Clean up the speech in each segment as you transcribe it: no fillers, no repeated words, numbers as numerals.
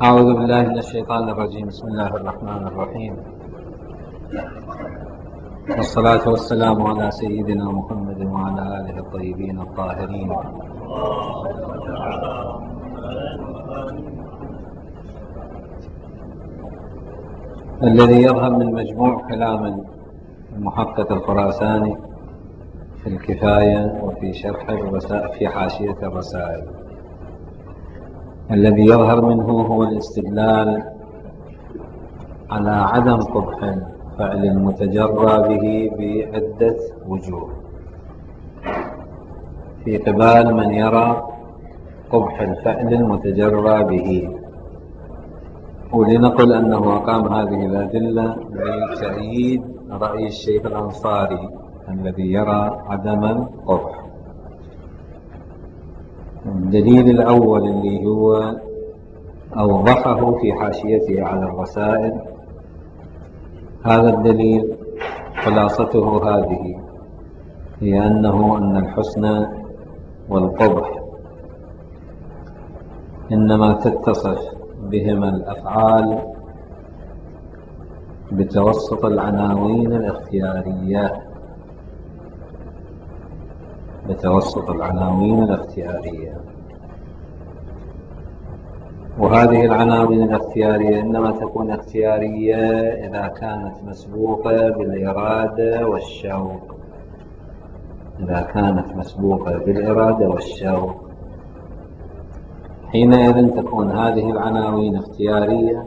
أعوذ بالله من الشيطان الرجيم. بسم الله الرحمن الرحيم، والصلاة والسلام على سيدنا محمد وعلى آله الطيبين الطاهرين. الذي يظهر من مجموع كلام المحقق الخراساني في الكفاية وفي شرح الرسائل في حاشية الرسائل، الذي يظهر منه هو الاستدلال على عدم قبح الفعل المتجرى به بعدة وجوه في قبال من يرى قبح الفعل المتجرى به. ولنقل أنه أقام هذه الأدلة لتأييد رأي الشيخ الأنصاري الذي يرى عدم القبح. الدليل الأول اللي هو أوضحه في حاشيته على الرسائل، هذا الدليل خلاصته هذه، هي أن الحسن والقبح إنما تتصف بهما الأفعال بتوسط العناوين الاختيارية، وهذه العناوين الاختيارية إنما تكون اختيارية إذا كانت مسبوقة بالإرادة والشوق. حينئذ تكون هذه العناوين اختيارية،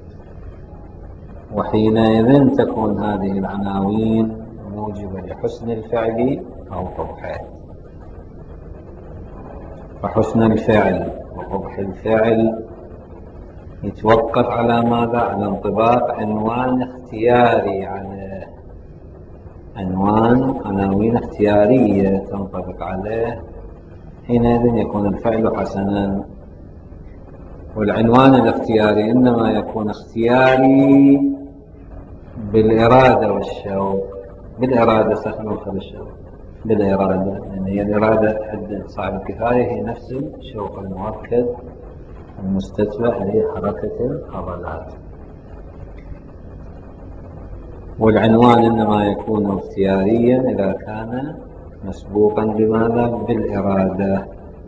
وحينئذ تكون هذه العناوين موجبة لحسن الفعل أو قبحه. فحسن الفعل وقبح الفعل يتوقف على ماذا؟ على انطباق عنوان اختياري، على عناوين اختيارية تنطبق عليه، حينئذ يكون الفعل حسنا. والعنوان الاختياري إنما يكون اختياري بالإرادة والشوق. بالإرادة سخن الشوق، بالإرادة، يعني هي الإرادة عند صاحب الكفاية هي نفس الشوق المؤكد المستتبع لحركة العضلات. والعنوان إنما يكون اختياريا إذا كان مسبوقا بماذا؟ بالإرادة.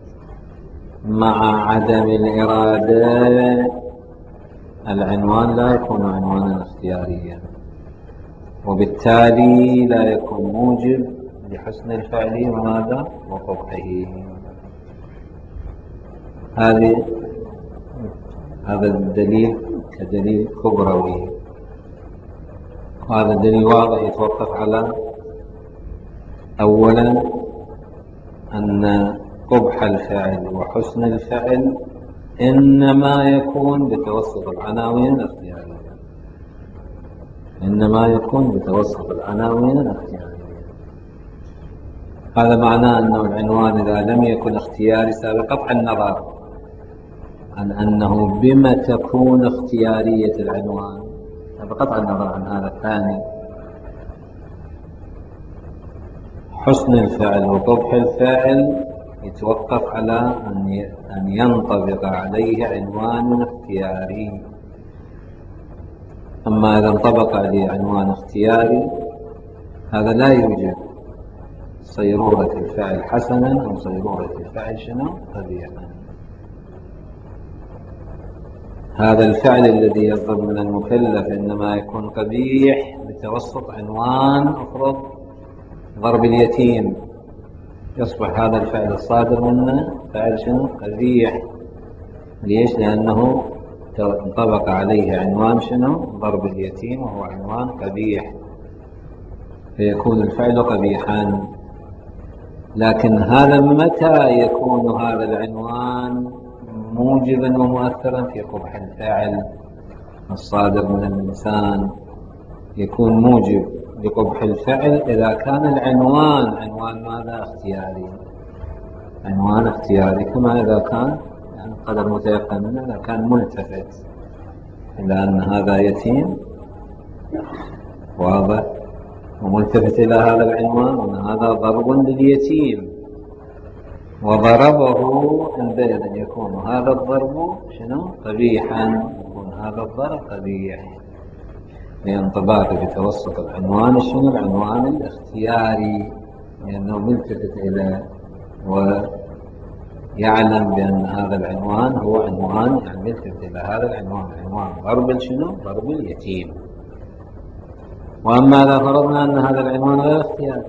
مع عدم الإرادة العنوان لا يكون عنوانا اختياريا، وبالتالي لا يكون موجب لحسن الفعل وماذا؟ وقبحه. هذا الدليل كدليل كبروي، وهذا الدليل واضح يتوقف على أولا أن قبح الفعل وحسن الفعل إنما يكون بتوسط العناوين الاختيارية. هذا معناه أنه العنوان إذا لم يكن اختياري قطع النظر عن أنه بما تكون اختيارية العنوان، بقطع النظر عن هذا الثاني. حسن الفعل وقبح الفعل يتوقف على أن ينطبق عليه عنوان اختياري. أما إذا انطبق عليه عنوان اختياري، هذا لا يوجد صيرورة الفعل حسنا أو صيرورة الفعل قبيحا. هذا الفعل الذي يصدر من المكلف إنما يكون قبيح بتوسط عنوان، أفرض ضرب اليتيم، يصبح هذا الفعل الصادر منه فعل قبيح. ليش؟ لأنه انطبق عليه عنوان ضرب اليتيم، وهو عنوان قبيح، فيكون الفعل قبيحا. لكن هذا متى يكون هذا العنوان موجبا ومؤثرا في قبح الفعل الصادر من الإنسان؟ يكون موجب لقبح الفعل إذا كان العنوان ماذا؟ اختياري، كما إذا كان قدر متيقن منه إذا كان ملتفت إلى أن هذا يتيم واضح، وملتفت إلى هذا العنوان وأن هذا ضرب لليتيم، وضربه عندئذ يكون هذا الضرب شنو قبيحا، يكون هذا الضرب قبيح لانضباط بتوسط العنوان شنو العنوان الاختياري، لأنه ملتفت إلى ويعلم بأن هذا العنوان هو عنوان، يعني ملتفت إلى هذا العنوان عنوان ضرب شنو ضرب اليتيم. وأما إذا فرضنا أن هذا العنوان غير اختياري،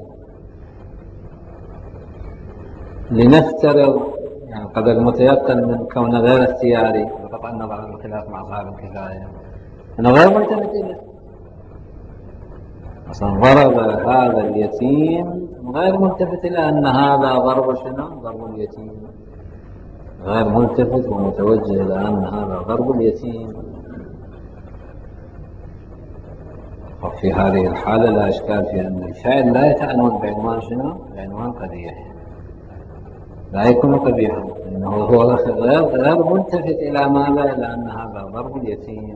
لنفترض يعني قدر المتيقن من كونه غير اختياري بقطع النظر عن الخلاف مع صاحب الكفاية أنه غير ملتفت إليه، أصلا ضرب هذا اليتيم غير ملتفت إلى أن هذا ضرب شنو ضرب اليتيم، غير ملتفت ومتوجه إلى أن هذا ضرب اليتيم. وفي هذه الحالة لا إشكال في أن الفعل لا يتعنون بعنوان شنو بعنوان قبيح، لا يكون قبيحا لأنه هو غير ملتفت إلى ماذا إلى أن هذا ضرب اليتيم.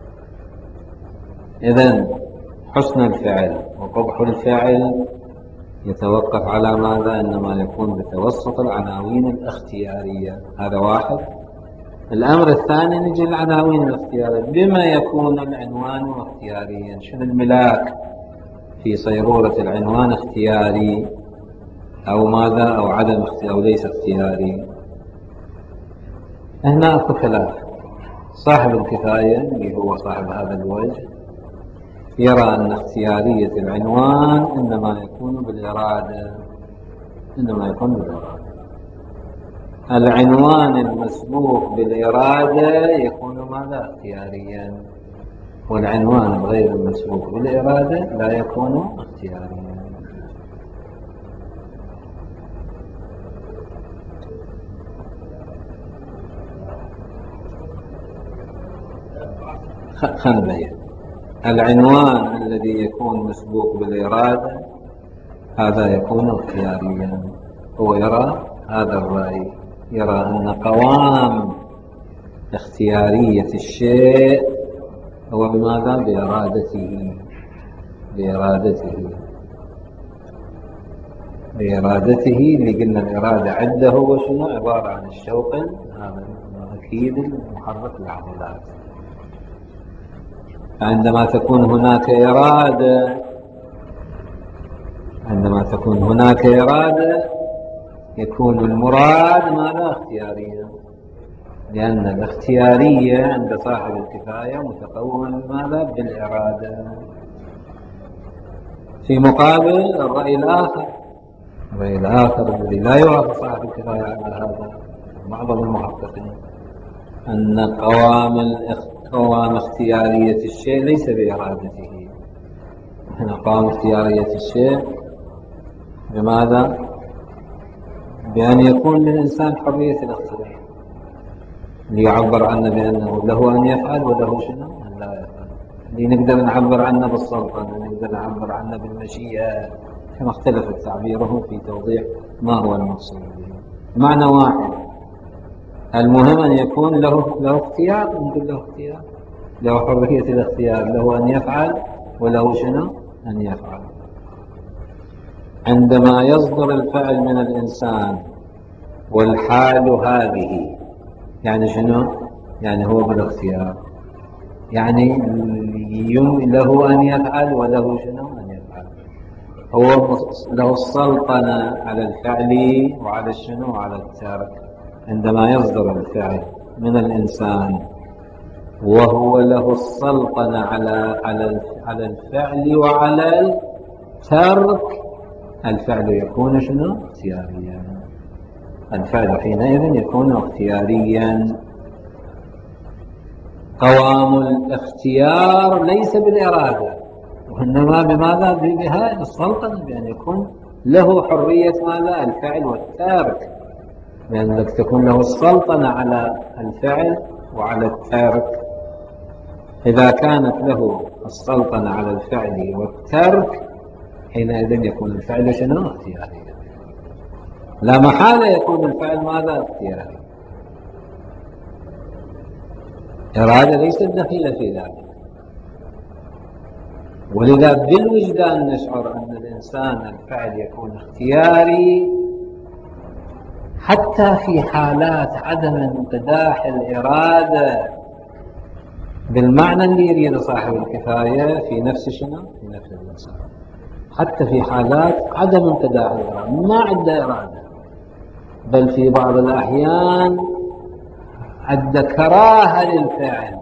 إذن حسن الفعل وقبح الفعل يتوقف على ماذا؟ إنما يكون بتوسط العناوين الاختيارية، هذا واحد. الأمر الثاني نجي العناوين الاختيارية، بما يكون العنوان اختياريا، شنو الملاك في صيرورة العنوان اختياري أو ماذا أو عدم اختياري أو ليس اختياري. هنا أكو خلاف. صاحب الكفاية اللي هو صاحب هذا الوجه يرى أن اختيارية العنوان إنما يكون بالإرادة، إنما يكون بالإرادة. العنوان المسبوق بالإرادة يكون ماذا اختياريا، والعنوان الغير المسبوق بالإرادة لا يكون اختياريا. خلبية العنوان الذي يكون مسبوق بالإرادة هذا يكون اختياريا. هو يرى هذا الرأي، يرى أن قوام اختيارية الشيء هو بماذا بإرادته، بإرادته اللي قلنا الإرادة عنده هو شنو عبارة عن الشوق هذا الأكيد المحرك للعضلات. عندما تكون هناك إرادة، عندما تكون هناك إرادة يكون المراد ماذا اختياريا، لأن الاختيارية عند صاحب الكفاية متقومة بماذا بالإرادة. في مقابل الرأي الآخر، الرأي الآخر الذي لا يوافق صاحب الكفاية على هذا معظم المحققين، أن قوام اختيارية الشيء ليس بإرادته. هنا قوام اختيارية الشيء بماذا؟ بأن يكون للإنسان حرية الاختيار، ليعبر عنه بأنه له أن يفعل وله شنو أن لا يفعل. نقدر نعبر عنه بالسلطنة، نقدر نعبر عنه بالمشيئة، كما اختلف تعبيره في توضيح ما هو المقصود به. معنى واحد، المهم أن يكون له اختيار، نقول له اختيار، له حرية الاختيار، له أن يفعل وله شنو أن يفعل. عندما يصدر الفعل من الإنسان والحال هذه يعني شنو؟ يعني هو بالاختيار، يعني له أن يفعل وله شنو أن يفعل، هو له السلطنة على الفعل وعلى الشنو وعلى الترك. عندما يصدر الفعل من الإنسان وهو له السلطنة على الفعل وعلى الترك، الفعل يكون شنو اختياريا، الفعل حينئذ يكون اختياريا. قوام الاختيار ليس بالإرادة، وإنما بماذا؟ بهذه السلطنة، بأن يكون له حرية ماذا؟ الفعل والترك، لأنك تكون له السلطنة على الفعل وعلى الترك. إذا كانت له السلطنة على الفعل والترك حينئذ يكون الفعل شنو اختياري، لا محالة يكون الفعل ماذا اختياري، إرادة ليست دخيلة في ذلك. ولذا بالوجدان نشعر أن الإنسان الفعل يكون اختياري حتى في حالات عدم انقداح الإرادة بالمعنى اللي يريد صاحب الكفاية في نفس شنو؟ في نفس الإنسان. حتى في حالات عدم انقداح الإرادة ما عنده إرادة، بل في بعض الأحيان عنده كراهة للفعل،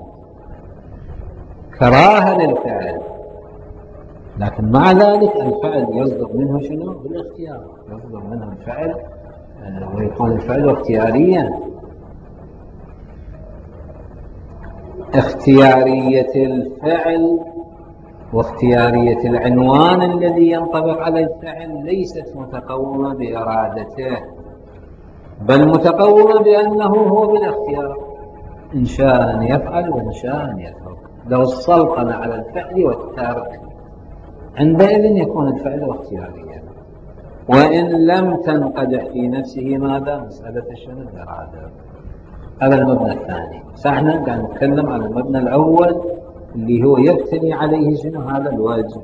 كراهة للفعل، لكن مع ذلك الفعل يصدر منه شنو؟ بالاختيار، يصدر منه الفعل ويكون الفعل اختياريا. اختيارية الفعل واختيارية العنوان الذي ينطبق على الفعل ليست متقومة بإرادته، بل متقومة بأنه هو بالاختيار، إن شاء أن يفعل وإن شاء أن يترك. لو السلطنة على الفعل والترك عندئذ يكون الفعل اختياريا، وإن لم تنقدح في نفسه ماذا؟ مسألة شنو؟ الإرادة. هذا المبنى الثاني. فاحنا قاعد نتكلم عن المبنى الأول اللي هو يبتني عليه شنو؟ هذا الواجب.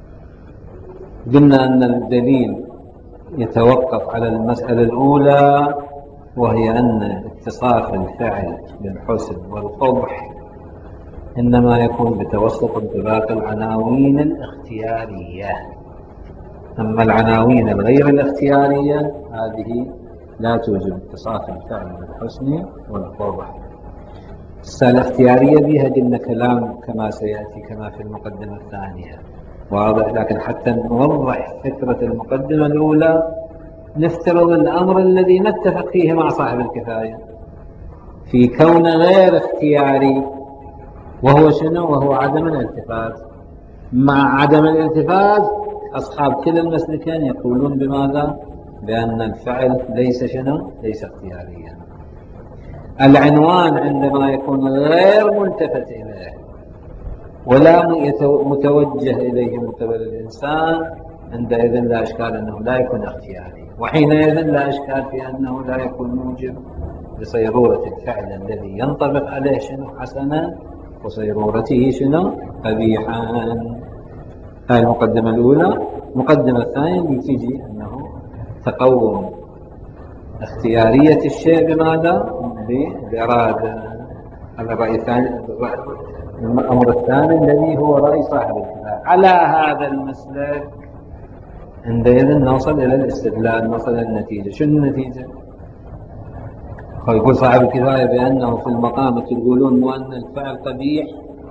قلنا أن الدليل يتوقف على المسألة الأولى، وهي أن اتصاف الفعل بالحسن والقبح إنما يكون بتوسط انطباق العناوين الاختيارية، أما العناوين الغير الاختيارية هذه لا توجد اتصاف الفعل بالحسن والقبح. الاختيارية بها قلنا كلام كما سيأتي كما في المقدمة الثانية واضح، لكن حتى نوضح فكرة المقدمة الأولى نفترض الأمر الذي نتفق فيه مع صاحب الكفاية في كون غير اختياري، وهو شنو؟ وهو عدم الالتفات. مع عدم الالتفات أصحاب كلا المسلكين يقولون بماذا؟ بأن الفعل ليس شنو؟ ليس اختياريا. العنوان عندما يكون غير ملتفت إليه ولا متوجه إليه من قبل الإنسان عندئذ لا إشكال أنه لا يكون اختياري، وحينئذ لا إشكال في أنه لا يكون موجب لصيرورة الفعل الذي ينطبق عليه شنو؟ حسنا، وصيرورته شنو؟ قبيحا. هذه المقدمة الأولى. المقدمة الثانية اللي تجي أنه تقوم اختيارية الشيء بماذا؟ بالإرادة. هذا الرأي الثاني. الأمر الثاني الذي هو رأي صاحب الكفاية. على هذا المسلك عندئذ نوصل إلى الاستدلال، نوصل إلى النتيجة. شنو النتيجة؟ يقول صاحب الكفاية بأنه في المقام تقولون وأن الفعل قبيح،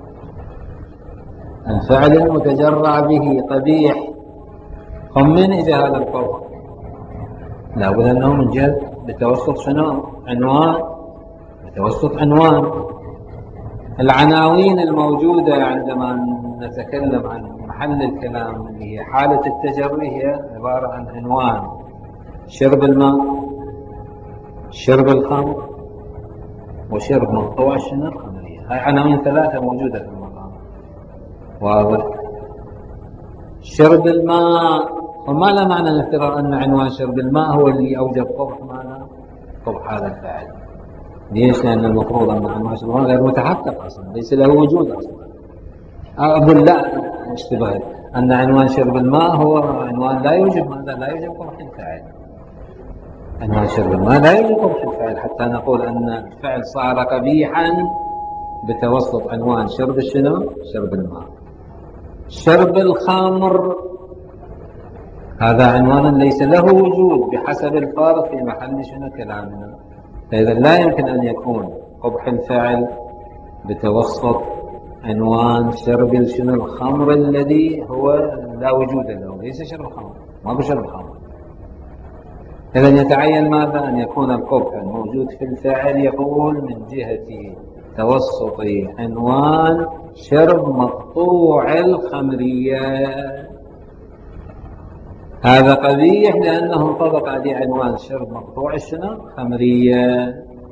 الفعل المتجرع به قبيح، هم من إجا هذا القول؟ لابد أنه من جهة بتوسط شنو؟ عنوان، بتوسط عنوان. العناوين الموجودة عندما نتكلم عن محل الكلام اللي هي حالة التجرع هي عبارة عن عنوان: شرب الماء، شرب الخمر، وشرب مقطوع الشنو؟ الخمرية. هاي عناوين ثلاثة موجودة في المقام واضح. شرب الماء، وما لا معنى نفترض أن عنوان شرب الماء هو اللي أوجب قبح ماذا؟ قبح هذا الفعل. ليش؟ لأن المفروض أن عنوان شرب الماء غير متحقق أصلا، ليس له وجود أصلا. أقول لا اشتباه أن عنوان شرب الماء هو عنوان لا يوجب ماذا؟ لا يوجب قبح الفعل. عنوان شرب الماء لا يوجب قبح الفعل حتى نقول أن الفعل صار قبيحا بتوسط عنوان شرب الشنو؟ شرب الماء. شرب الخمر هذا عنوان ليس له وجود بحسب الفارق في محل شنو كلامنا، فإذا لا يمكن أن يكون قبح الفعل بتوسط عنوان شرب شنو؟ الخمر الذي هو لا وجود له، ليس شرب خمر، ما بشرب خمر. إذا يتعين ماذا؟ أن يكون القبح الموجود في الفعل يقول من جهة توسط عنوان شرب مقطوع الخمرية. هذا قبيح لأنه انطبق عليه عنوان شرب مقطوع الشنو؟ خمرية.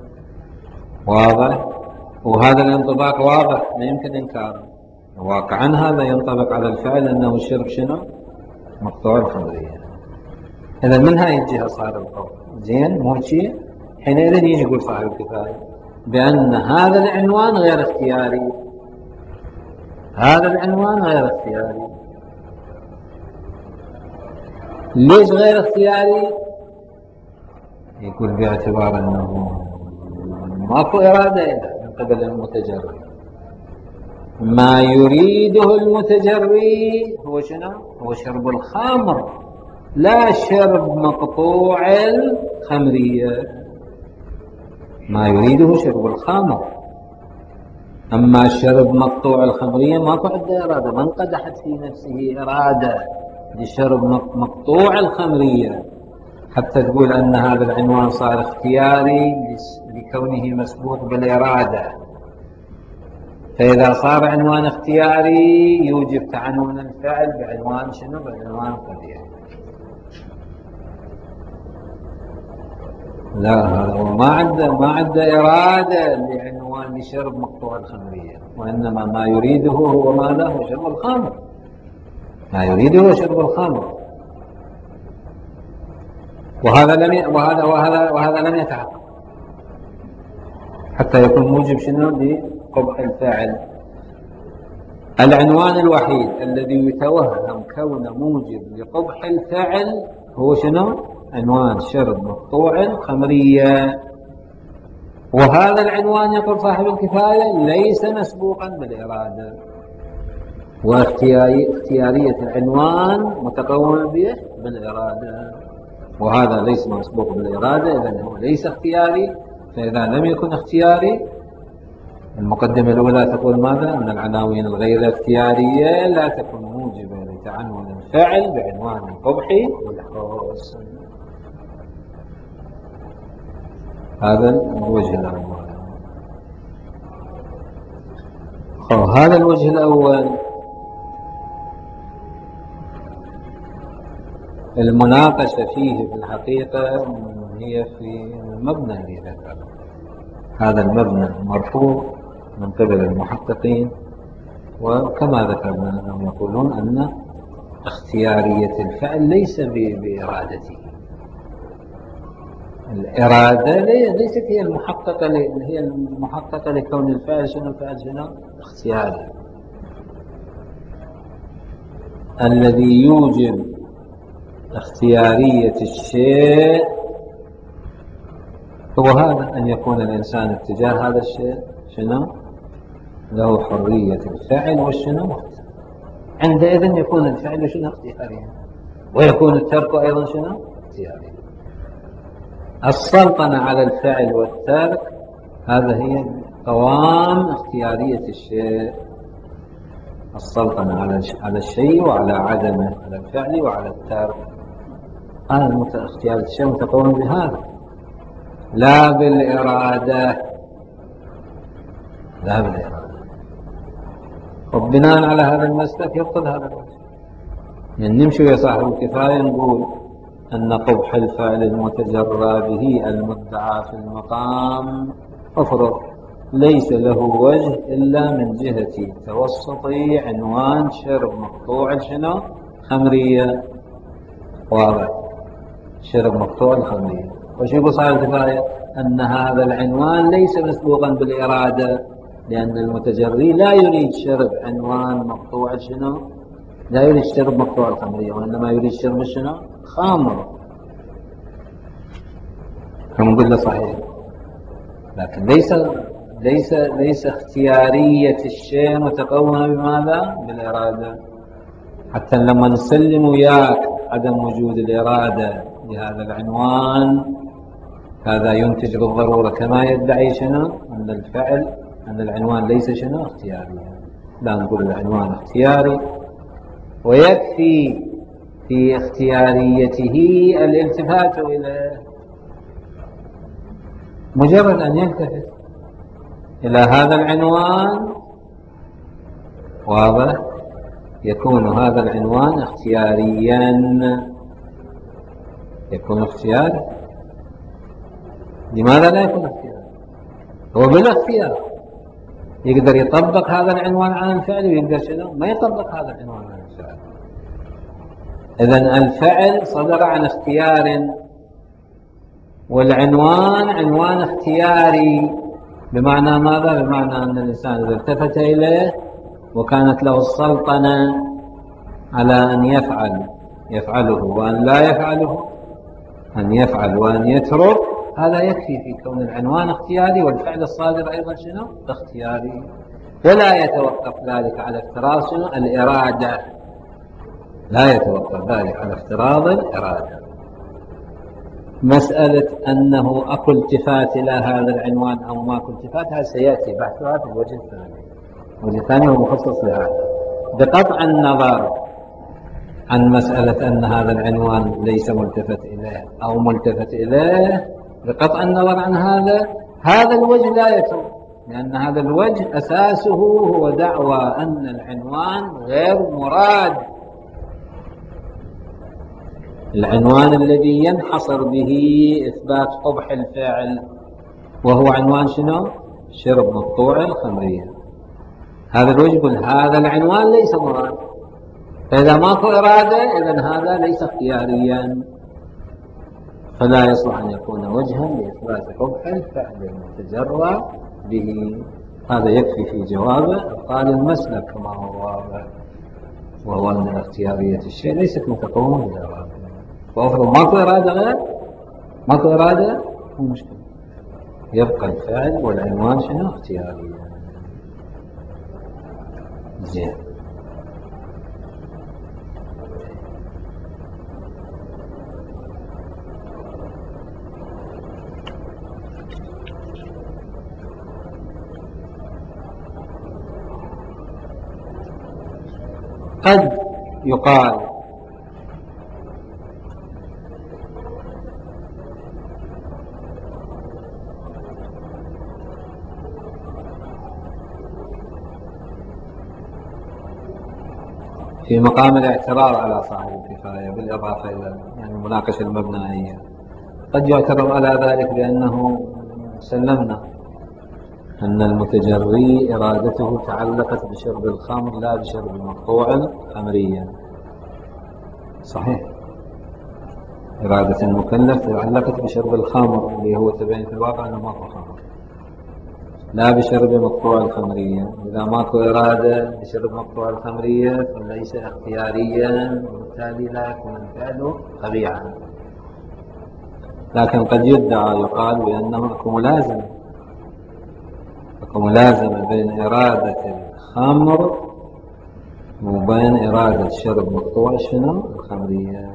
واضح؟ وهذا الانطباق واضح ما يمكن إنكاره، واقعا هذا ينطبق على الفعل أنه شرب شنو؟ مقطوع الخمرية. إذا من هاي الجهة صار القول زين مو شيء. حينئذ يجي يقول صاحب الكفاية بأن هذا العنوان غير اختياري، هذا العنوان غير اختياري. ليش غير اختياري؟ يقول باعتبار أنه ماكو إرادة إلا من قبل المتجري. ما يريده المتجري هو شنو؟ هو شرب الخمر، لا شرب مقطوع الخمرية. ما يريده شرب الخمر، أما شرب مقطوع الخمرية ماكو عنده إرادة، ما انقدحت في نفسه إرادة لشرب مقطوع الخمرية حتى تقول أن هذا العنوان صار اختياري لكونه مسبوق بالإرادة. فإذا صار عنوان اختياري يوجب تعنون الفعل بعنوان شنو؟ بعنوان طبيعي. لا، هذا ما عنده إرادة لعنوان لشرب مقطوع الخمرية، وإنما ما يريده هو ماذا؟ هو شرب الخمر. ما يريده هو شرب الخمر، وهذا لم يتحقق حتى يكون موجب شنو؟ لقبح الفاعل. العنوان الوحيد الذي يتوهم كونه موجب لقبح الفعل هو شنو؟ عنوان شرب مقطوع الخمرية. وهذا العنوان يقول صاحب الكفاية ليس مسبوقا بالإرادة، واختيارية العنوان متقومة به بالإرادة، وهذا ليس مسبوق بالإرادة، إذن هو ليس اختياري. فإذا لم يكن اختياري، المقدمة الأولى تقول ماذا؟ أن العناوين الغير اختيارية لا تكون موجبة لتعنون الفعل بعنوان القبح والحسن. هذا الوجه الأول. هذا الوجه الأول المناقشة فيه في الحقيقة هي في المبنى اللي ذكره. هذا المبنى مرفوض من قبل المحققين، وكما ذكرنا أنهم يقولون أن اختيارية الفعل ليس بإرادته. الإرادة ليست هي المحققة لكون الفعل شنو؟ الفعل شنو؟ اختياري. الذي يوجب اختيارية الشيء هو هذا، أن يكون الإنسان اتجاه هذا الشيء شنو؟ له حرية الفعل والشنو؟ عندئذ يكون الفعل شنو؟ اختياريا، ويكون الترك أيضا شنو؟ اختياريا. السلطنة على الفعل والترك هذا هي قوام اختيارية الشيء. السلطنة على الشيء وعلى عدمه، على الفعل وعلى الترك. هذا اختيار الشيء متقوم بهذا، لا بالإرادة. لا بالإرادة. وبناء على هذا المسلك يبطل هذا الوجه. يعني نمشي يا صاحب الكفاية نقول أن قبح الفعل المتجرى به المدعى في المقام أفرض ليس له وجه إلا من جهة توسطي عنوان شرب مقطوع شنو؟ خمرية. واضح؟ شرب مقطوع الخمرية. وش يقول صاحب الكفاية؟ أن هذا العنوان ليس مسبوقا بالإرادة، لأن المتجري لا يريد شرب عنوان مقطوع شنو؟ لا يريد شرب مقطوع الخمرية، وإنما يريد شرب شنو؟ خمر. فنقول له صحيح، لكن ليس اختيارية الشيء متقومة بماذا؟ بالإرادة. حتى لما نسلم وياك عدم وجود الإرادة لهذا العنوان، هذا ينتج بالضرورة كما يدعي شنو؟ أن العنوان ليس شنو؟ اختياريا. لا، نقول العنوان اختياري، ويكفي في اختياريته الالتفات إليه. مجرد أن يلتفت إلى هذا العنوان، واضح، يكون هذا العنوان اختياريا. يكون اختياري. لماذا لا يكون اختياري؟ هو بالاختيار يقدر يطبق هذا العنوان على الفعل، ويقدر شنو؟ ما يطبق هذا العنوان على الفعل. إذن الفعل صدر عن اختيار، والعنوان عنوان اختياري. بمعنى ماذا؟ بمعنى أن الإنسان إذا التفت إليه وكانت له السلطنة على أن يفعله وأن لا يفعله، أن يفعل وأن يترك، هذا يكفي في كون العنوان اختياري والفعل الصادر أيضا شنو؟ اختياري، ولا يتوقف ذلك على افتراض شنو؟ الإرادة، لا يتوقف ذلك على افتراض الإرادة. مسألة أنه أكو التفات إلى هذا العنوان أو ما أكو التفات هذا سيأتي بحثها في الوجه الثاني. الوجه الثاني هو مخصص لهذا، بقطع النظر عن مسألة أن هذا العنوان ليس ملتفت إليه أو ملتفت إليه، بقطع النظر عن هذا الوجه لا يتم، لأن هذا الوجه أساسه هو دعوى أن العنوان غير مراد، العنوان الذي ينحصر به إثبات قبح الفعل وهو عنوان شنو؟ شرب مقطوع الخمرية. هذا الوجه يقول هذا العنوان ليس مراد، فإذا ماكو إرادة إذن هذا ليس اختياريا، فلا يصلح أن يكون وجها لإثبات قبح الفعل المتجرى به. هذا يكفي في جوابه قال المسلك كما هو واضح، وهو أن اختيارية الشيء ليست متقومة بالإرادة، وأفرض ماكو إرادة غير ماكو إرادة مو مشكلة، يبقى الفعل والعنوان شنو؟ اختياريا. زين. قد يقال في مقام الاعتراض على صاحب الكفاية بالإضافة إلى المناقشة المبنائية، قد يعترض على ذلك بأنه سلمنا أن المتجري إرادته تعلقت بشرب الخمر لا بشرب المقطوع الخمرية. صحيح، إرادة المكلف تعلقت بشرب الخمر اللي هو تبين في الواقع أنه ماكو خمر، لا بشرب مقطوع الخمرية. إذا ماكو إرادة بشرب مقطوع الخمرية فليس اختياريا، وبالتالي لا يكون الفعل قبيحا. لكن قد يدعى يقال بأنه أكو ملازمة بين إرادة الخمر وبين إرادة شرب مقطوع شنو؟ الخمرية،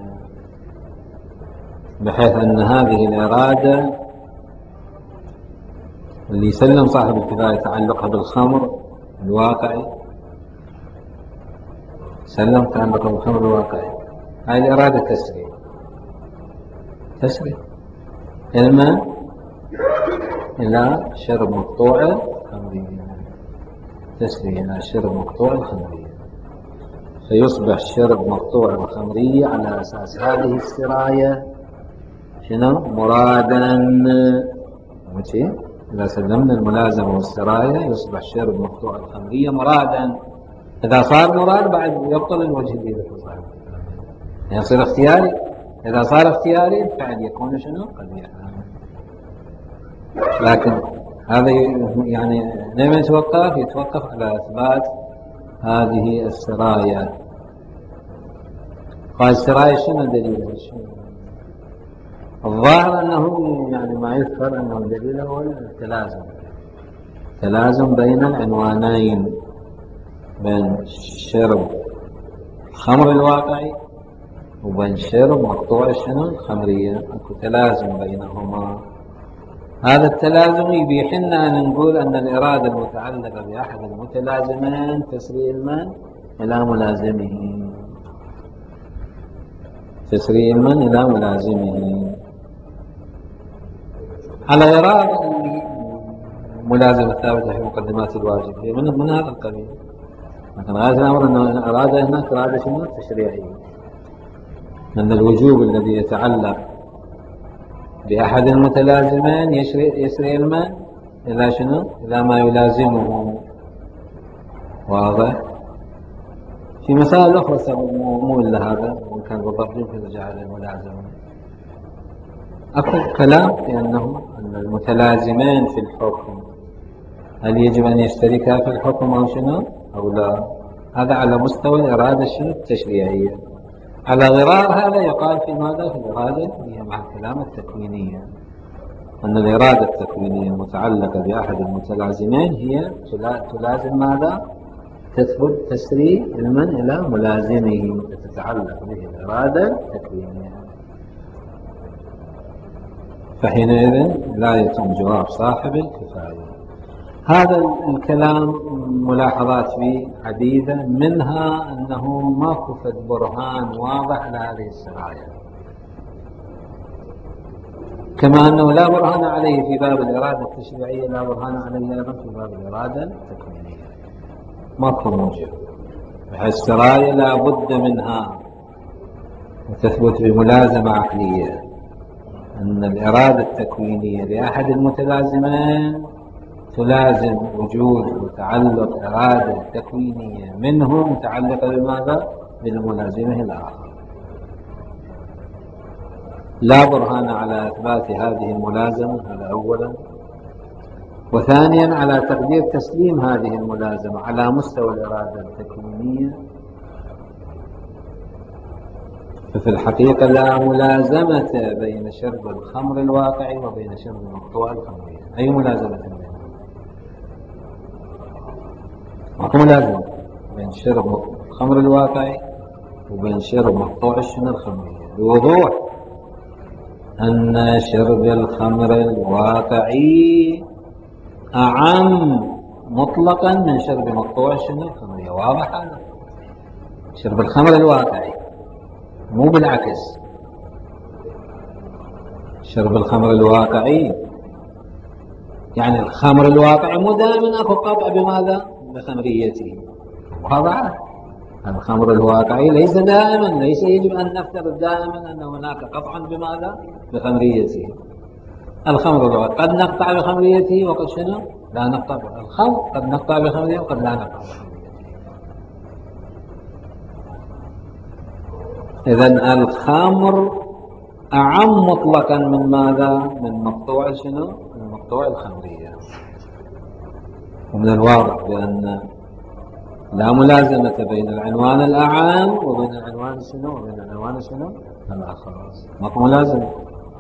بحيث أن هذه الإرادة اللي يسلم صاحب الكفاية تعلقها بالخمر الواقعي، سلم تعلقها بالخمر الواقعي، هاي الإرادة تسري الماء إلى شرب مقطوع الخمرية، تسري إلى شرب مقطوع الخمرية، فيصبح شرب مقطوع الخمرية على أساس هذه السراية شنو؟ مرادا. ماشي، إذا سلمنا الملازمة والسراية يصبح شرب مقطوع الخمرية مرادا. إذا صار مراد بعد يبطل الوجه اللي ذكر صاحب، يصير اختياري. إذا صار اختياري الفعل يكون شنو؟ قبيحا. لكن هذا لما يتوقف على إثبات هذه السرايا. قال السرايا شنو دليلها؟ الظاهر أنه ما يذكر أنه دليله هو التلازم بين العنوانين، بين شرب الخمر الواقعي وبين شرب مقطوع شنو؟ الخمرية، اكو تلازم بينهما. هذا التلازم يبيح لنا أن نقول أن الإرادة المتعلقة بأحد المتلازمين تسري المن إلى ملازمه، على غرار الملازمة الثابتة في مقدمات الواجب، هي من هذا القبيل. لكن غاية الأمر أن الإرادة هناك إرادة شنو؟ تشريعية، أن الوجوب الذي يتعلق بأحد المتلازمين يسري المن إلى شنو؟ إلى ما يلازمه. واضح؟ في مسائل أخرى مو إلا هذا، وإن كان بالضبط يمكن نرجع على الملازمة. أكو كلام في أن المتلازمين في الحكم هل يجب أن يشتركا في الحكم أو شنو؟ أو لا؟ هذا على مستوى الإرادة شنو؟ التشريعية. على غرار هذا يقال في ماذا؟ في الإرادة هي مع الكلام التكوينية. أن الإرادة التكوينية المتعلقة بأحد المتلازمين هي تلازم ماذا؟ تثبت تسري علما إلى ملازمه، تتعلق به الإرادة التكوينية. فحينئذ لا يتم جواب صاحب الكفاية. هذا الكلام ملاحظات فيه عديدة، منها أنه ما كفت برهان واضح لهذه السرايا، كما أنه لا برهان عليه في باب الإرادة التشريعية، لا برهان عليه أيضا في باب الإرادة التكوينية. ماكو موجب، بحيث السرايا لا بد منها وتثبت بملازمة عقلية أن الإرادة التكوينية لأحد المتلازمين تلازم وجود وتعلق إرادة تكوينية منه متعلقة بماذا؟ بالملازمه الآخر. لا برهان على إثبات هذه الملازمة، هذا أولا. وثانيا على تقدير تسليم هذه الملازمة على مستوى الإرادة التكوينية، ففي الحقيقة لا ملازمة بين شرب الخمر الواقعي وبين شرب مقطوع الخمرية. أي ملازمة بينهم؟ ماكو ملازمة بين شرب الخمر الواقعي وبين شرب مقطوع الخمرية، بوضوح أن شرب الخمر الواقعي أعم مطلقا من شرب مقطوع الخمرية. واضح هذا؟ شرب الخمر الواقعي، مو بالعكس. شرب الخمر الواقعي يعني الخمر الواقعي مو دائما اكو قطع بماذا؟ بخمريته. واضح؟ الخمر الواقعي ليس دائما، ليس يجب ان نفترض دائما ان هناك قطعا بماذا؟ بخمريته. الخمر الواقعي قد نقطع بخمريته وقد شنو؟ لا نقطع الخمر، قد نقطع بخمريته وقد لا نقطع بخمريته. إذن الخمر أعم مطلقا من ماذا؟ من مقطوع شنو؟ من مقطوع الخمرية. ومن الواضح بأن لا ملازمة بين العنوان الأعام وبين العنوان شنو؟ وبين العنوان شنو؟ الأخص. ماكو ملازمة.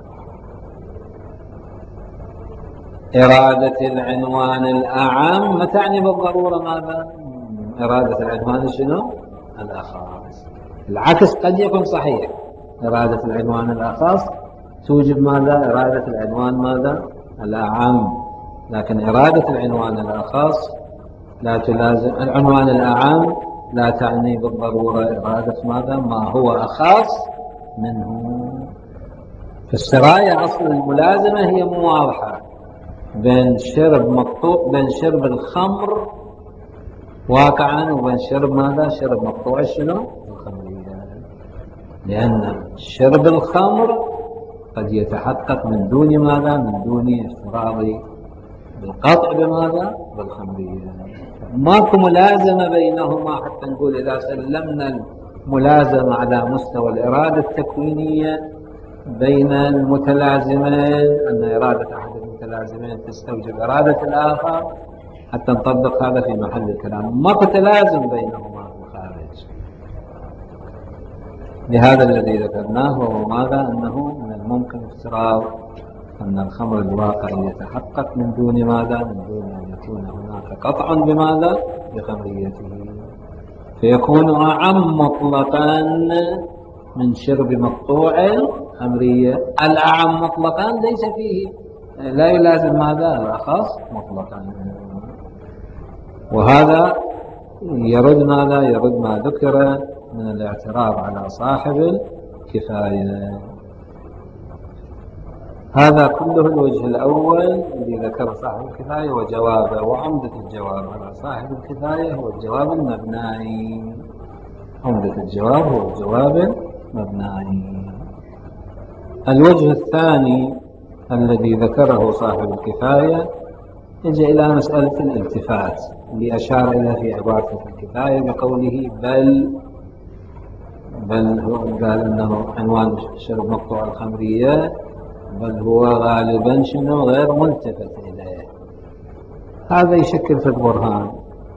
إرادة العنوان الأعام ما تعني بالضرورة ماذا؟ إرادة العنوان شنو؟ الأخص. العكس قد يكون صحيح، إرادة العنوان الأخص توجب ماذا؟ إرادة العنوان ماذا؟ الأعم. لكن إرادة العنوان الأخص لا تلازم العنوان الأعم، لا تعني بالضرورة إرادة ماذا؟ ما هو أخص منه. في السرايا أصل الملازمة هي مواضحة بين شرب مقطوع، بين شرب الخمر واقعا وبين شرب ماذا؟ شرب مقطوع شنو؟ الخمرية. لأن شرب الخمر قد يتحقق من دون ماذا؟ من دون افتراض بالقطع بماذا؟ بالخمرية. ماكو ملازمة بينهما حتى نقول إذا سلمنا الملازمة على مستوى الإرادة التكوينية بين المتلازمين، أن إرادة أحد المتلازمين تستوجب إرادة الآخر، حتى نطبق هذا في محل الكلام. ماكو تلازم بينهما في الخارج. لهذا الذي ذكرناه وهو ماذا؟ أنه من الممكن افتراض أن الخمر الواقعي يتحقق من دون ماذا؟ من دون أن يكون هناك قطع بماذا؟ بخمريته، فيكون أعم مطلقا من شرب مقطوع الخمرية. الأعم مطلقا ليس فيه، لا يلازم ماذا؟ الأخص مطلقا. وهذا يرد ماذا؟ يرد ما ذكر من الاعتراض على صاحب الكفاية. هذا كله الوجه الأول الذي ذكر صاحب الكفاية وجوابه. وعمدة الجواب على صاحب الكفاية هو الجواب المبنائي. عمدة الجواب هو الجواب المبنائي. الوجه الثاني الذي ذكره صاحب الكفاية يجي إلى مسألة الالتفات اللي أشار إلى في عبارة الكفاية بقوله بل هو قال أنه عنوان شرب مقطوع الخمرية، بل هو غالبا شنو؟ غير ملتفت إليه. هذا يشكل في البرهان.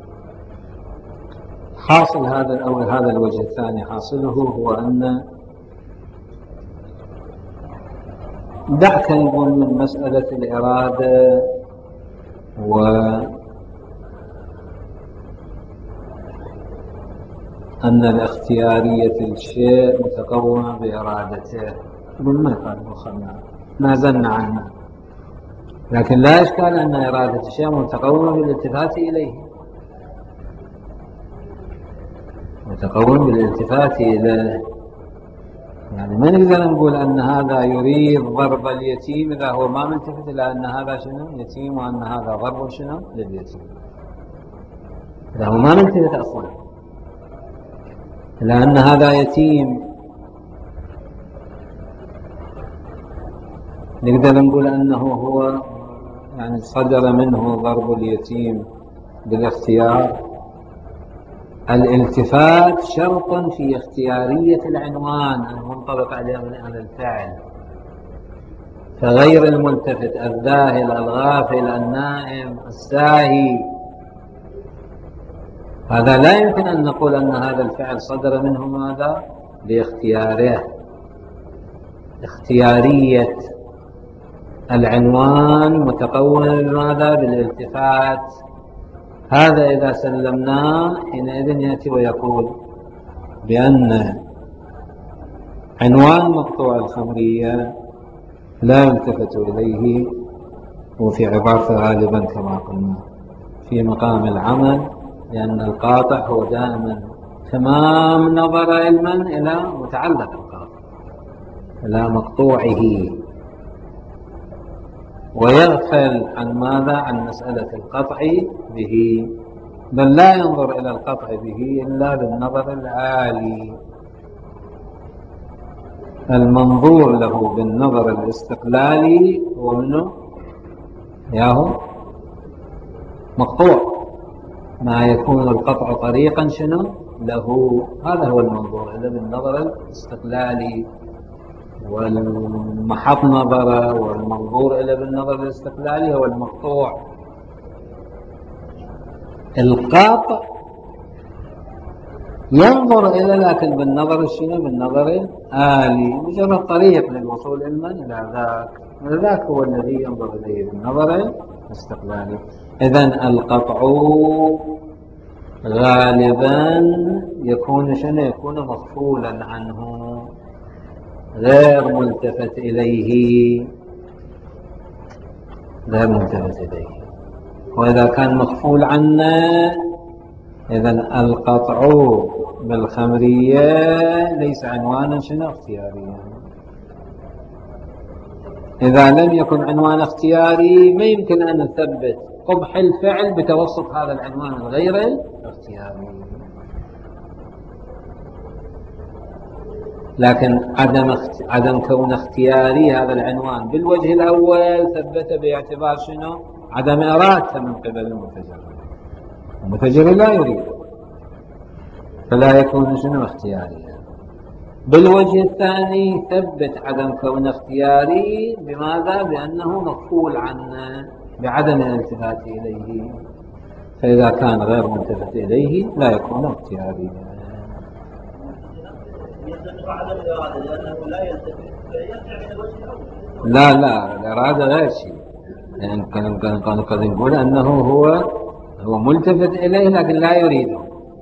حاصل هذا أو هذا الوجه الثاني حاصله هو أن دعك نقول من مسألة الإرادة وأن الاختيارية الشيء متقومة بإرادته، يقول ما يقال وخلنا ما زلنا عنها، لكن لا إشكال أن إرادة الشيء متقومة بالالتفات إليه، متقوم بالالتفات إليه. يعني ما نقدر نقول أن هذا يريد ضرب اليتيم إذا هو ما ملتفت إلى أن هذا شنو يتيم وأن هذا ضرب شنو لليتيم، إذا هو ما ملتفت أصلا إلى أن هذا يتيم. نقدر نقول أنه هو يعني صدر منه ضرب اليتيم بالاختيار. الالتفات شرط في اختيارية العنوان المنطبق عليه على الفعل، فغير الملتفت الذاهل الغافل النائم الساهي هذا لا يمكن أن نقول أن هذا الفعل صدر منه ماذا باختياره. اختيارية العنوان متقومة بماذا بالالتفات. هذا إذا سلمناه حينئذ يأتي ويقول بأن عنوان مقطوع الخمرية لا يلتفت إليه، وفي عبارة غالبا كما قلنا في مقام العمل، لأن القاطع هو دائما تمام نظر علما إلى متعلق القاطع إلى مقطوعه، ويغفل عن ماذا عن مسألة القطع به، بل لا ينظر إلى القطع به إلا بالنظر العالي. المنظور له بالنظر الاستقلالي هو منه ياهو مقطوع، ما يكون القطع طريقا شنو له، هذا هو المنظور له بالنظر الاستقلالي. والمحط نظره والمنظور له بالنظر الاستقلالي هو المقطوع. القاطع ينظر إلى لكن بالنظر شنو بالنظر الآلي، مجرد طريق للوصول إلى ذاك، ذاك هو الذي ينظر إليه بالنظر الاستقلالي. إذن القطع غالبا يكون شنو يكون مغفولا عنه غير ملتفت إليه، غير ملتفت إليه. وإذا كان مغفول عنه إذن القطع بالخمرية ليس عنوانا شنو اختياريا. إذا لم يكن عنوان اختياري ما يمكن أن نثبت قبح الفعل بتوسط هذا العنوان الغير الاختياري. لكن عدم كون اختياري هذا العنوان بالوجه الأول ثبت باعتبار شنو عدم إرادته من قبل المتجرد، المتجرد لا يريد فلا يكون شنو اختياريا. بالوجه الثاني ثبت عدم كون اختياري بماذا بأنه مغفول عنه بعدم الالتفات إليه، فإذا كان غير ملتفت إليه لا يكون اختياريا. لا الإرادة غير شيء، يعني كان قد نقول أنه هو ملتفت إليه لكن لا يريده.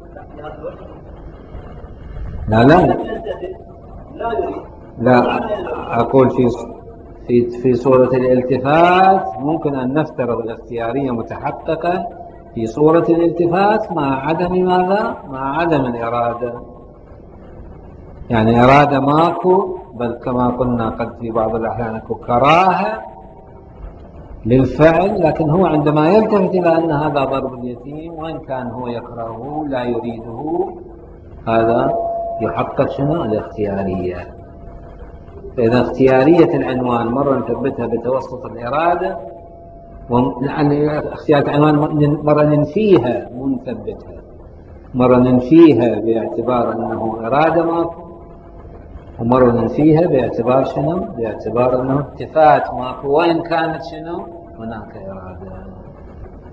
لا أقول في صورة الالتفات ممكن أن نفترض الاختيارية متحققة في صورة الالتفات مع عدم ماذا مع عدم الإرادة. يعني إرادة ماكو، بل كما قلنا قد في بعض الأحيان اكو كراهة للفعل، لكن هو عندما يلتفت إلى أن هذا ضرب اليتيم وإن كان هو يكرهه لا يريده، هذا يحقق شنو الاختيارية. فإذا اختيارية العنوان مرة نثبتها بتوسط الإرادة، اختيارية العنوان مرة ننفيها مو نثبتها، مرة ننفيها باعتبار أنه إرادة ماكو، ومرة ننفيها باعتبار شنو باعتبار أنه التفات ماكو وإن كانت شنو هناك إرادة.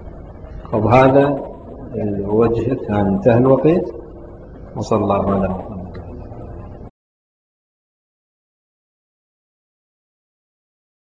وبهذا الوجه كان انتهى الوقت، وصلى الله على محمد.